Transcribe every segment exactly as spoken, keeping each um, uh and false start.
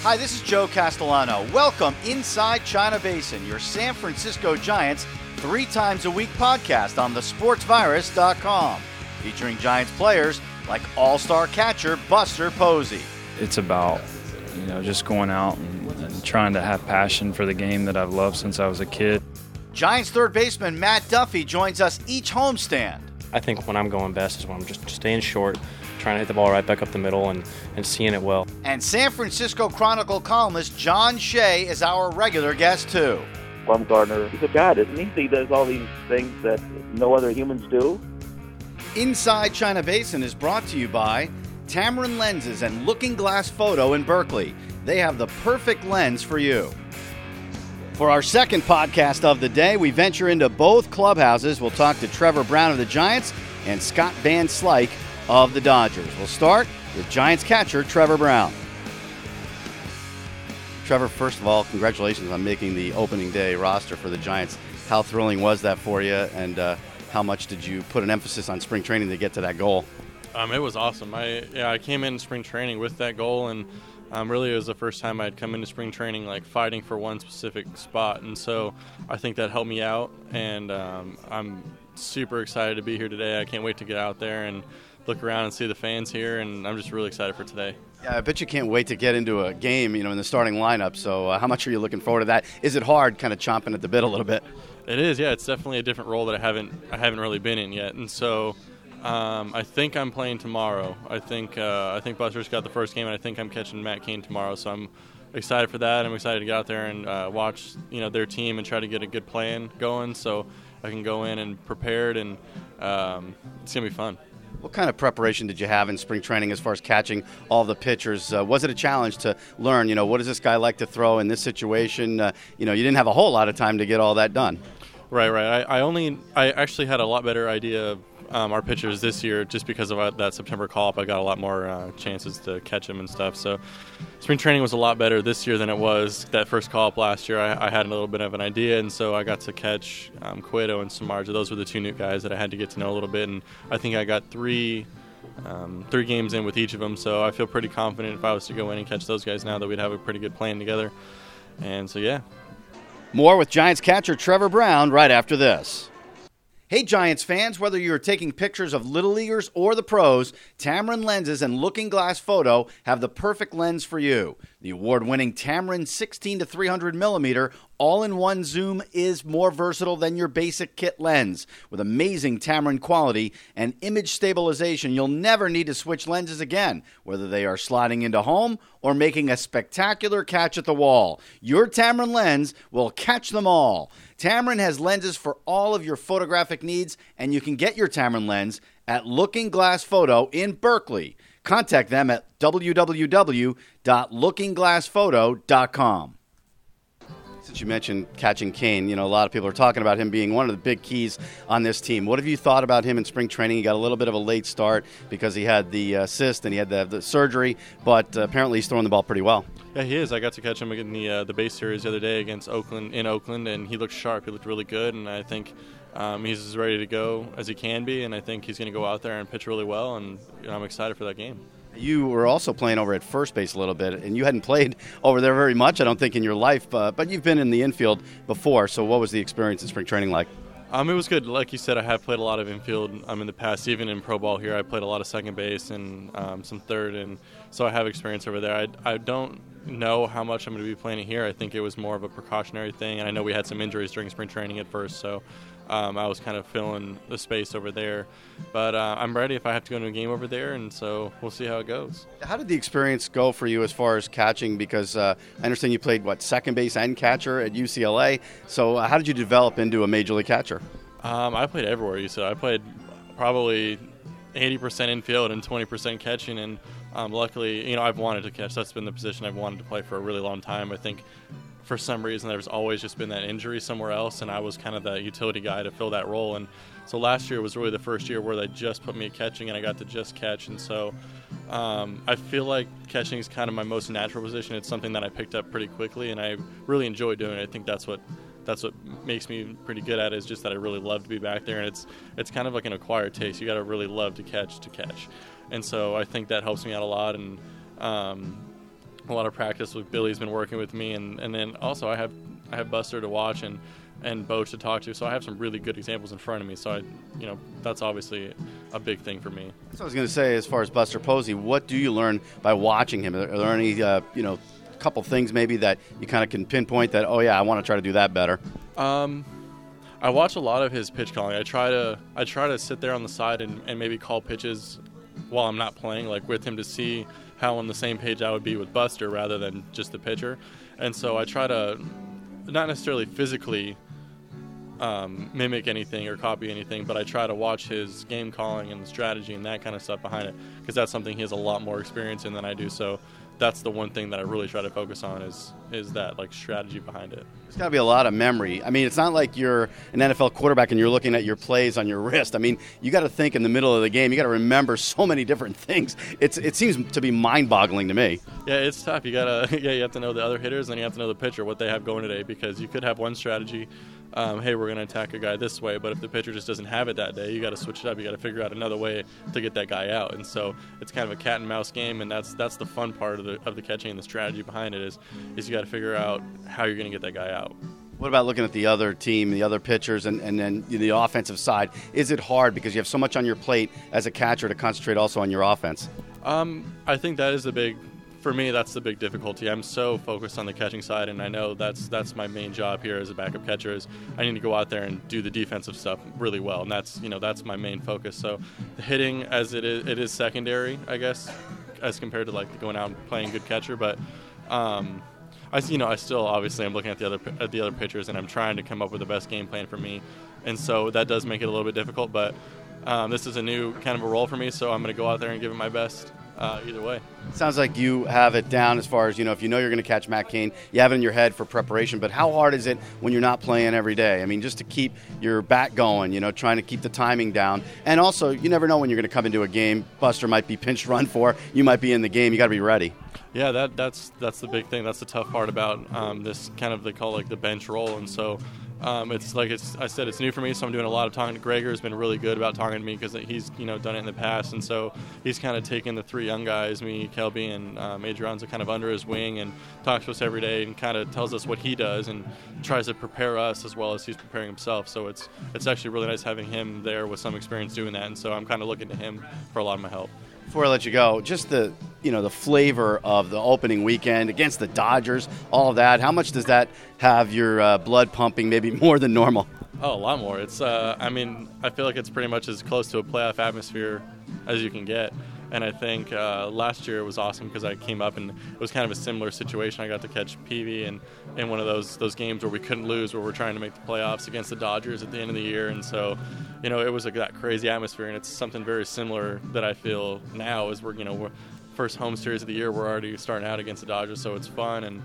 Hi, this is Joe Castellano. Welcome inside China Basin, your San Francisco Giants three times a week podcast on the sports virus dot com, featuring Giants players like all-star catcher Buster Posey. It's about, you know, just going out and, and trying to have passion for the game that I've loved since I was a kid. Giants third baseman Matt Duffy joins us each homestand. I think when I'm going best is when I'm just staying short, trying to hit the ball right back up the middle and, and seeing it well. And San Francisco Chronicle columnist John Shea is our regular guest, too. Bumgarner, he's a god, isn't he? He does all these things that no other humans do. Inside China Basin is brought to you by Tamron Lenses and Looking Glass Photo in Berkeley. They have the perfect lens for you. For our second podcast of the day, we venture into both clubhouses. We'll talk to Trevor Brown of the Giants and Scott Van Slyke of the Dodgers. We'll start with Giants catcher Trevor Brown. Trevor, first of all, congratulations on making the opening day roster for the Giants. How thrilling was that for you, and uh, how much did you put an emphasis on spring training to get to that goal? Um, it was awesome. I yeah, I came in spring training with that goal, and um, really it was the first time I'd come into spring training like fighting for one specific spot, and so I think that helped me out, and um, I'm super excited to be here today. I can't wait to get out there and look around and see the fans here, and I'm just really excited for today. Yeah, I bet you can't wait to get into a game, you know, in the starting lineup. So uh, how much are you looking forward to that? Is it hard kind of chomping at the bit a little bit? It is, yeah. It's definitely a different role that I haven't I haven't really been in yet. And so um, I think I'm playing tomorrow. I think uh, I think Buster's got the first game, and I think I'm catching Matt Cain tomorrow. So I'm excited for that. I'm excited to get out there and uh, watch, you know, their team and try to get a good plan going so I can go in and prepared, and um, it's going to be fun. What kind of preparation did you have in spring training as far as catching all the pitchers? Uh, was it a challenge to learn, you know, what does this guy like to throw in this situation? Uh, you know, you didn't have a whole lot of time to get all that done. Right, right. I, I only, I actually had a lot better idea of um, our pitchers this year just because of uh, that September call-up. I got a lot more uh, chances to catch them and stuff. So spring training was a lot better this year than it was that first call-up last year. I, I had a little bit of an idea, and so I got to catch um, Cueto and Samardzija. Those were the two new guys that I had to get to know a little bit, and I think I got three um, three games in with each of them. So I feel pretty confident if I was to go in and catch those guys now that we'd have a pretty good plan together. And so, yeah. More with Giants catcher Trevor Brown right after this. Hey, Giants fans, whether you're taking pictures of Little Leaguers or the pros, Tamron Lenses and Looking Glass Photo have the perfect lens for you. The award-winning Tamron sixteen to three hundred millimeter all-in-one zoom is more versatile than your basic kit lens. With amazing Tamron quality and image stabilization, you'll never need to switch lenses again, whether they are sliding into home or making a spectacular catch at the wall. Your Tamron lens will catch them all. Tamron has lenses for all of your photographic needs, and you can get your Tamron lens at Looking Glass Photo in Berkeley. Contact them at w w w dot looking glass photo dot com. Since you mentioned catching Cain, you know, a lot of people are talking about him being one of the big keys on this team. What have you thought about him in spring training? He got a little bit of a late start because he had the uh, cyst and he had the, the surgery, but uh, apparently he's throwing the ball pretty well. Yeah, he is. I got to catch him in the uh, the base series the other day against Oakland in Oakland, and he looked sharp. He looked really good, and I think um, he's as ready to go as he can be, and I think he's going to go out there and pitch really well, and you know, I'm excited for that game. You were also playing over at first base a little bit, and you hadn't played over there very much, I don't think, in your life, uh, but you've been in the infield before, so what was the experience in spring training like? Um, it was good. Like you said, I have played a lot of infield um, in the past. Even in pro ball here, I played a lot of second base and um, some third, and so I have experience over there. I, I don't know how much I'm going to be playing it here. I think it was more of a precautionary thing, and I know we had some injuries during spring training at first, so um, I was kind of filling the space over there. But uh, I'm ready if I have to go into a game over there, and so we'll see how it goes. How did the experience go for you as far as catching? Because uh, I understand you played, what, second base and catcher at U C L A. So uh, how did you develop into a major league catcher? Um, I played everywhere. You said I played probably eighty percent infield and twenty percent catching, and um, luckily, you know, I've wanted to catch. That's been the position I've wanted to play for a really long time. I think for some reason there's always just been that injury somewhere else, and I was kind of the utility guy to fill that role. And so last year was really the first year where they just put me at catching, and I got to just catch. And so um, I feel like catching is kind of my most natural position. It's something that I picked up pretty quickly, and I really enjoy doing it. I think that's what that's what makes me pretty good at it, is just that I really love to be back there, and it's it's kind of like an acquired taste. You got to really love to catch to catch, and so I think that helps me out a lot. And um, a lot of practice with Billy's been working with me, and, and then also I have I have Buster to watch and and Bo to talk to, so I have some really good examples in front of me. So I, you know, that's obviously a big thing for me. That's what I was going to say. As far as Buster Posey, what do you learn by watching him? Are there, are there any uh, you know, couple things maybe that you kind of can pinpoint that, oh yeah, I want to try to do that better? Um, I watch a lot of his pitch calling. I try to I try to sit there on the side and, and maybe call pitches while I'm not playing, like with him, to see how on the same page I would be with Buster rather than just the pitcher. And so I try to not necessarily physically um, mimic anything or copy anything, but I try to watch his game calling and the strategy and that kind of stuff behind it, because that's something he has a lot more experience in than I do. So that's the one thing that I really try to focus on is is that like strategy behind it. There's got to be a lot of memory. I mean, it's not like you're an N F L quarterback and you're looking at your plays on your wrist. I mean, you got to think in the middle of the game. You got to remember so many different things. It's it seems to be mind-boggling to me. Yeah, it's tough. You gotta yeah, you have to know the other hitters, and you have to know the pitcher, what they have going today, because you could have one strategy. Um, hey, we're going to attack a guy this way, but if the pitcher just doesn't have it that day, you got to switch it up. You got to figure out another way to get that guy out. And so it's kind of a cat and mouse game, and that's that's the fun part of the of the catching and the strategy behind it is is you got to figure out how you're going to get that guy out. What about looking at the other team, the other pitchers, and, and then the offensive side? Is it hard because you have so much on your plate as a catcher to concentrate also on your offense? Um, I think that is the big, for me, that's the big difficulty. I'm so focused on the catching side, and I know that's that's my main job here as a backup catcher is I need to go out there and do the defensive stuff really well, and that's you know that's my main focus. So the hitting, as it is, it is secondary, I guess, as compared to like going out and playing good catcher, but. Um, I, you know, I still obviously I'm looking at the other at the other pitchers, and I'm trying to come up with the best game plan for me, and so that does make it a little bit difficult. But um, this is a new kind of a role for me, so I'm going to go out there and give it my best uh, either way. Sounds like you have it down as far as, you know, if you know you're going to catch Matt Cain, you have it in your head for preparation. But how hard is it when you're not playing every day? I mean, just to keep your bat going, you know, trying to keep the timing down, and also you never know when you're going to come into a game. Buster might be pinched run for, you might be in the game. You got to be ready. Yeah, that that's that's the big thing. That's the tough part about um, this kind of they call like the bench role, and so um, it's like it's I said it's new for me. So I'm doing a lot of talking to Gregor. Has been really good about talking to me because he's you know done it in the past, and so he's kind of taken the three young guys, me, Kelby, and um, Adrianza, kind of under his wing and talks to us every day and kind of tells us what he does and tries to prepare us as well as he's preparing himself. So it's it's actually really nice having him there with some experience doing that, and so I'm kind of looking to him for a lot of my help. Before I let you go, just the you know the flavor of the opening weekend against the Dodgers, all of that. How much does that have your uh, blood pumping? Maybe more than normal. Oh, a lot more. It's uh, I mean, I feel like it's pretty much as close to a playoff atmosphere as you can get. And I think uh, last year it was awesome because I came up and it was kind of a similar situation. I got to catch Peavy in, in one of those those games where we couldn't lose, where we're trying to make the playoffs against the Dodgers at the end of the year. And so, you know, it was like that crazy atmosphere, and it's something very similar that I feel now as we're, you know, we're first home series of the year. We're already starting out against the Dodgers, so it's fun, and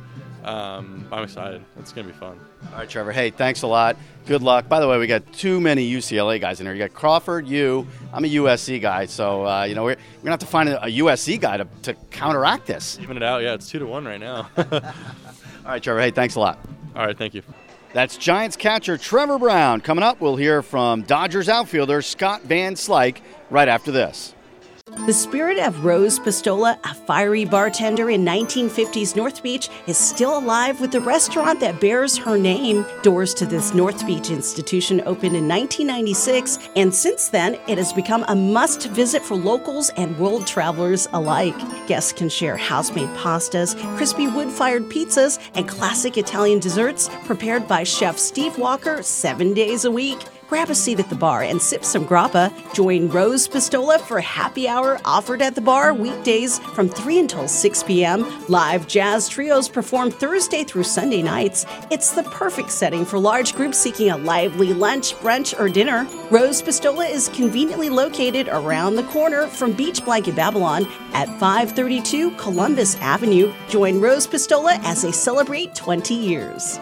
um, I'm excited. It's going to be fun. All right, Trevor. Hey, thanks a lot. Good luck. By the way, we got too many U C L A guys in here. You got Crawford, you. I'm a U S C guy, so uh, you know we're we're gonna have to find a, a U S C guy to, to counteract this. Even it out, yeah. It's two to one right now. All right, Trevor. Hey, thanks a lot. All right, thank you. That's Giants catcher Trevor Brown. Coming up, we'll hear from Dodgers outfielder Scott Van Slyke right after this. The spirit of Rose Pistola, a fiery bartender in nineteen fifties North Beach, is still alive with the restaurant that bears her name. Doors to this North Beach institution opened in nineteen ninety-six, and since then, it has become a must-visit for locals and world travelers alike. Guests can share house-made pastas, crispy wood-fired pizzas, and classic Italian desserts prepared by Chef Steve Walker seven days a week. Grab a seat at the bar and sip some grappa. Join Rose Pistola for happy hour offered at the bar weekdays from three until six p.m. Live jazz trios perform Thursday through Sunday nights. It's the perfect setting for large groups seeking a lively lunch, brunch, or dinner. Rose Pistola is conveniently located around the corner from Beach Blanket Babylon at five thirty-two Columbus Avenue. Join Rose Pistola as they celebrate twenty years.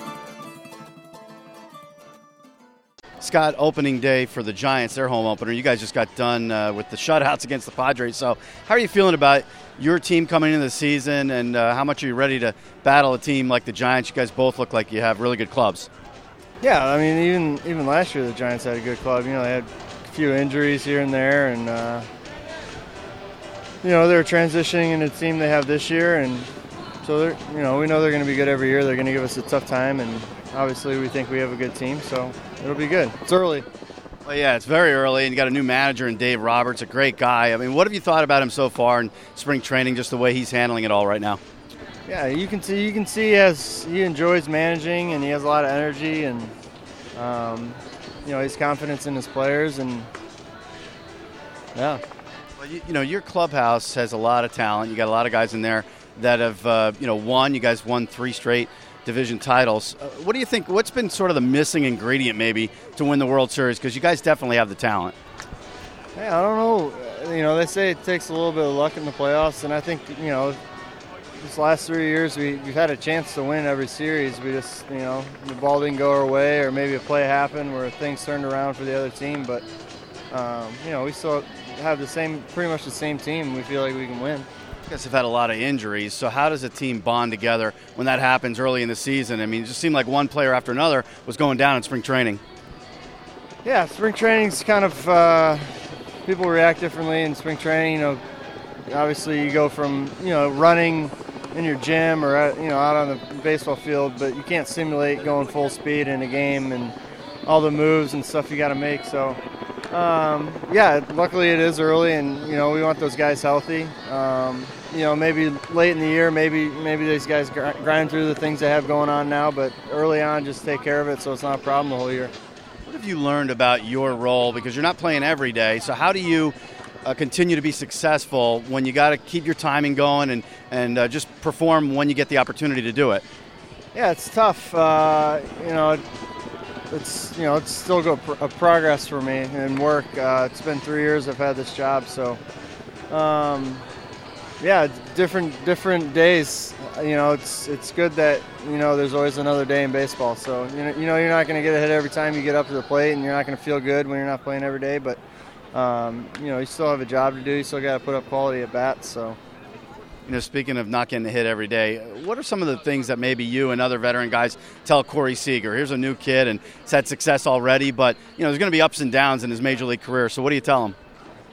Scott, opening day for the Giants, their home opener. You guys just got done uh, with the shutouts against the Padres. So how are you feeling about your team coming into the season, and uh, how much are you ready to battle a team like the Giants? You guys both look like you have really good clubs. Yeah, I mean, even even last year the Giants had a good club. You know, they had a few injuries here and there, and, uh, you know, they're transitioning into the team they have this year, and, so they're, you know, we know they're going to be good every year. They're going to give us a tough time, and obviously we think we have a good team, so it'll be good. It's early. Well, yeah, it's very early, and you got a new manager in Dave Roberts, a great guy. I mean, what have you thought about him so far in spring training, just the way he's handling it all right now? Yeah, you can see you can see he has he enjoys managing, and he has a lot of energy, and um, you know, he has confidence in his players, and yeah. Well, you, you know, your clubhouse has a lot of talent. You got a lot of guys in there that have uh, you know won. You guys won three straight division titles. Uh, what do you think? What's been sort of the missing ingredient maybe to win the World Series? Because you guys definitely have the talent. Hey, I don't know. You know, they say it takes a little bit of luck in the playoffs, and I think, you know, these last three years we, we've had a chance to win every series. We just, you know, the ball didn't go our way, or maybe a play happened where things turned around for the other team. But, um, you know, we still have the same, pretty much the same team. We feel like we can win. You guys have had a lot of injuries, so how does a team bond together when that happens early in the season? I mean, it just seemed like one player after another was going down in spring training. Yeah, spring training's kind of uh, people react differently in spring training. You know, obviously you go from, you know, running in your gym or out, you know, out on the baseball field, but you can't simulate going full speed in a game and all the moves and stuff you got to make. So, um, yeah, luckily it is early, and you know we want those guys healthy. Um, you know, maybe late in the year, maybe maybe these guys grind through the things they have going on now, but early on, just take care of it so it's not a problem the whole year. What have you learned about your role? Because you're not playing every day, so how do you uh, continue to be successful when you got to keep your timing going and, and uh, just perform when you get the opportunity to do it? Yeah, it's tough. Uh, you know, it's you know it's still go pr- a progress for me in work. Uh, it's been three years I've had this job, so um, yeah, different different days. You know, it's it's good that you know there's always another day in baseball. So you know, you know you're not going to get a hit every time you get up to the plate, and you're not going to feel good when you're not playing every day. But um, you know, you still have a job to do. You still got to put up quality at bats. So. You know, speaking of not getting a hit every day, what are some of the things that maybe you and other veteran guys tell Corey Seager? Here's a new kid, and he's had success already, but you know, there's going to be ups and downs in his major league career. So, what do you tell him?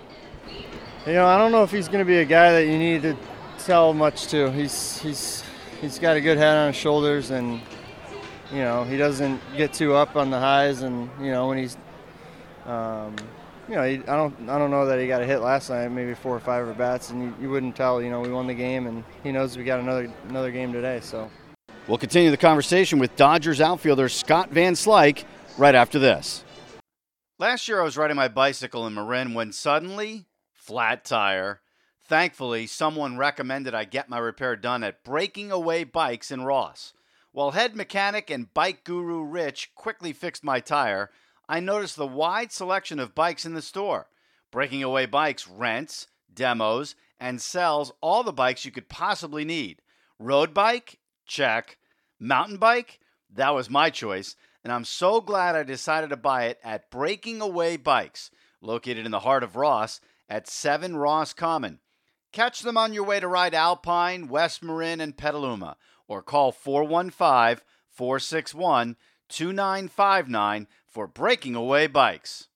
You know, I don't know if he's going to be a guy that you need to tell much to. He's he's he's got a good head on his shoulders, and you know, he doesn't get too up on the highs. And you know, when he's, um, you know, he, I don't I don't know that he got a hit last night, maybe four or five at bats, and you, you wouldn't tell. You know, we won the game, and he knows we got another another game today. So we'll continue the conversation with Dodgers outfielder Scott Van Slyke right after this. Last year, I was riding my bicycle in Marin when suddenly, flat tire. Thankfully, someone recommended I get my repair done at Breaking Away Bikes in Ross. While head mechanic and bike guru Rich quickly fixed my tire, I noticed the wide selection of bikes in the store. Breaking Away Bikes rents, demos, and sells all the bikes you could possibly need. Road bike? Check. Mountain bike? That was my choice, and I'm so glad I decided to buy it at Breaking Away Bikes, located in the heart of Ross at seven Ross Common. Catch them on your way to ride Alpine, West Marin, and Petaluma, or call four one five, four six one, two nine five nine for Breaking Away Bikes.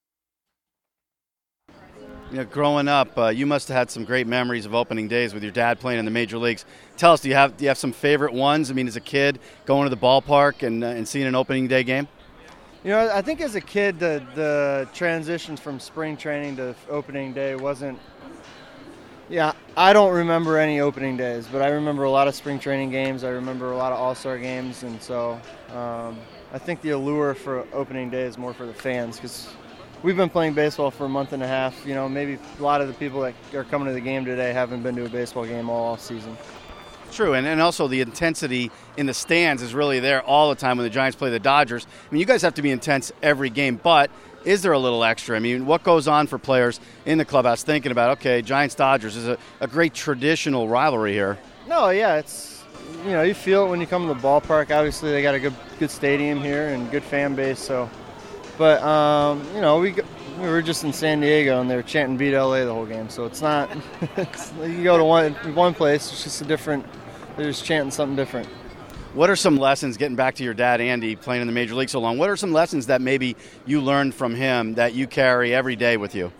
You know, growing up, uh, you must have had some great memories of opening days with your dad playing in the major leagues. Tell us, do you have do you have some favorite ones? I mean, as a kid, going to the ballpark and uh, and seeing an opening day game? You know, I think as a kid, the the transition from spring training to opening day wasn't. Yeah, I don't remember any opening days, but I remember a lot of spring training games. I remember a lot of all-star games, and so um, I think the allure for opening day is more for the fans because we've been playing baseball for a month and a half. You know, maybe a lot of the people that are coming to the game today haven't been to a baseball game all off season. True, and, and also the intensity in the stands is really there all the time when the Giants play the Dodgers. I mean, you guys have to be intense every game, but is there a little extra? I mean, what goes on for players in the clubhouse thinking about, okay, Giants-Dodgers is a, a great traditional rivalry here? No, yeah, it's, you know, you feel it when you come to the ballpark. Obviously, they got a good good stadium here and good fan base, so. But, um, you know, we we were just in San Diego, and they were chanting Beat L A the whole game, so it's not, it's, you go to one, one place, it's just a different, they're just chanting something different. What are some lessons, getting back to your dad, Andy, playing in the Major League so long, what are some lessons that maybe you learned from him that you carry every day with you?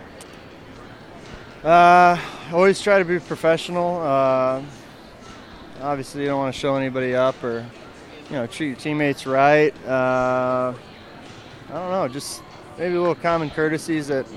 Uh, always try to be professional. Uh, obviously you don't want to show anybody up or, you know, treat your teammates right. Uh, I don't know, just maybe little common courtesies that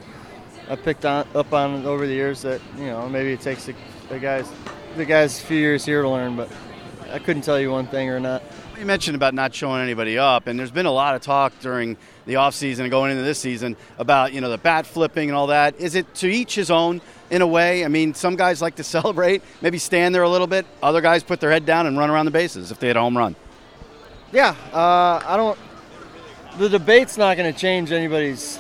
I picked on, up on over the years that, you know, maybe it takes the, the guys the guys a few years here to learn, but I couldn't tell you one thing or not. You mentioned about not showing anybody up, and there's been a lot of talk during the offseason and going into this season about, you know, the bat flipping and all that. Is it to each his own in a way? I mean, some guys like to celebrate, maybe stand there a little bit. Other guys put their head down and run around the bases if they had a home run. Yeah, uh, I don't – the debate's not going to change anybody's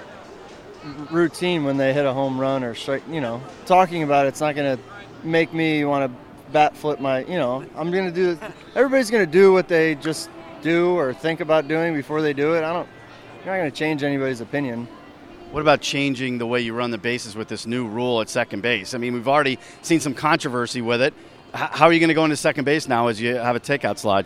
routine when they hit a home run or strike. You know, talking about it's not going to make me want to bat flip my, you know, I'm going to do, everybody's going to do what they just do or think about doing before they do it. I don't, you're not going to change anybody's opinion. What about changing the way you run the bases with this new rule at second base? I mean, we've already seen some controversy with it. H- how are you going to go into second base now as you have a takeout slide?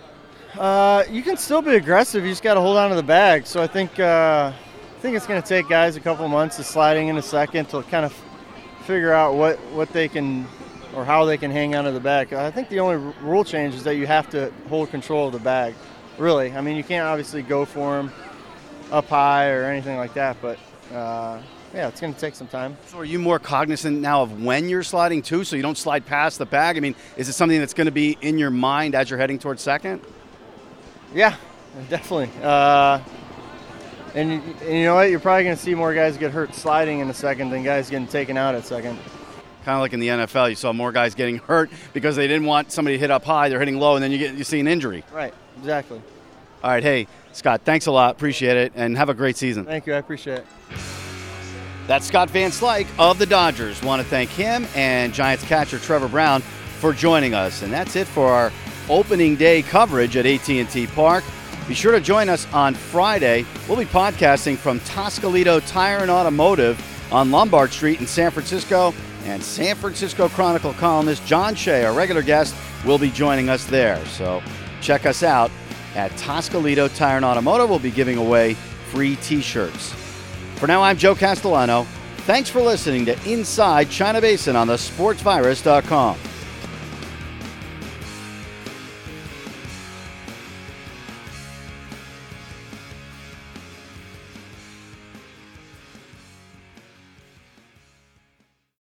Uh, you can still be aggressive. You just got to hold on to the bag. So I think, uh, I think it's going to take guys a couple months of sliding into second to kind of figure out what, what they can or how they can hang onto the bag. I think the only rule change is that you have to hold control of the bag, really. I mean, you can't obviously go for them up high or anything like that, but uh, yeah, it's going to take some time. So are you more cognizant now of when you're sliding too, so you don't slide past the bag? I mean, is it something that's going to be in your mind as you're heading towards second? Yeah, definitely. Uh, and, and you know what? You're probably going to see more guys get hurt sliding in a second than guys getting taken out at second. Kind of like in the N F L, you saw more guys getting hurt because they didn't want somebody to hit up high. They're hitting low, and then you get you see an injury. Right, exactly. All right, hey, Scott, thanks a lot. Appreciate it, and have a great season. Thank you. I appreciate it. That's Scott Van Slyke of the Dodgers. Want to thank him and Giants catcher Trevor Brown for joining us. And that's it for our opening day coverage at A T and T Park. Be sure to join us on Friday. We'll be podcasting from Toscalito Tire and Automotive on Lombard Street in San Francisco. And San Francisco Chronicle columnist John Shea, our regular guest, will be joining us there. So check us out at Toscalito Tire and Automotive. We'll be giving away free T-shirts. For now, I'm Joe Castellano. Thanks for listening to Inside China Basin on the sports virus dot com.